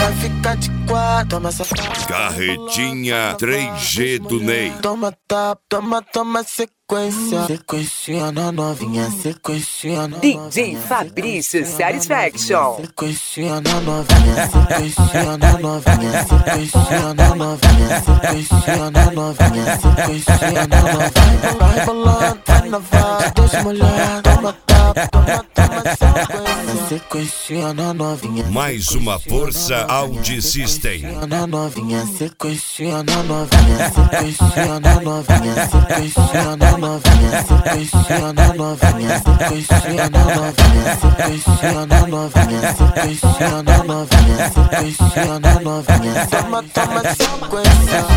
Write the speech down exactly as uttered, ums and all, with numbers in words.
vai ficar de quatro. Toma essa Carretinha três G do Ney. Toma tapa, toma, toma sequência. Sequência na novinha, sequência na D J Fabrício Satisfaction. Sequência na novinha, sequência na novinha, sequência na novinha, sequência na novinha, sequência na novinha. Vai rolando, vai na vaga, deixa molhar. Toma tapa, toma, toma sequência. Sequência na novinha. Mais uma força Audi System. Na novinha, sequência na novinha, sequência na novinha, sequência na novinha, sequência na novinha, sequência na novinha, sequência na novinha, sequência na novinha, sequência na novinha. Toma, toma sequência.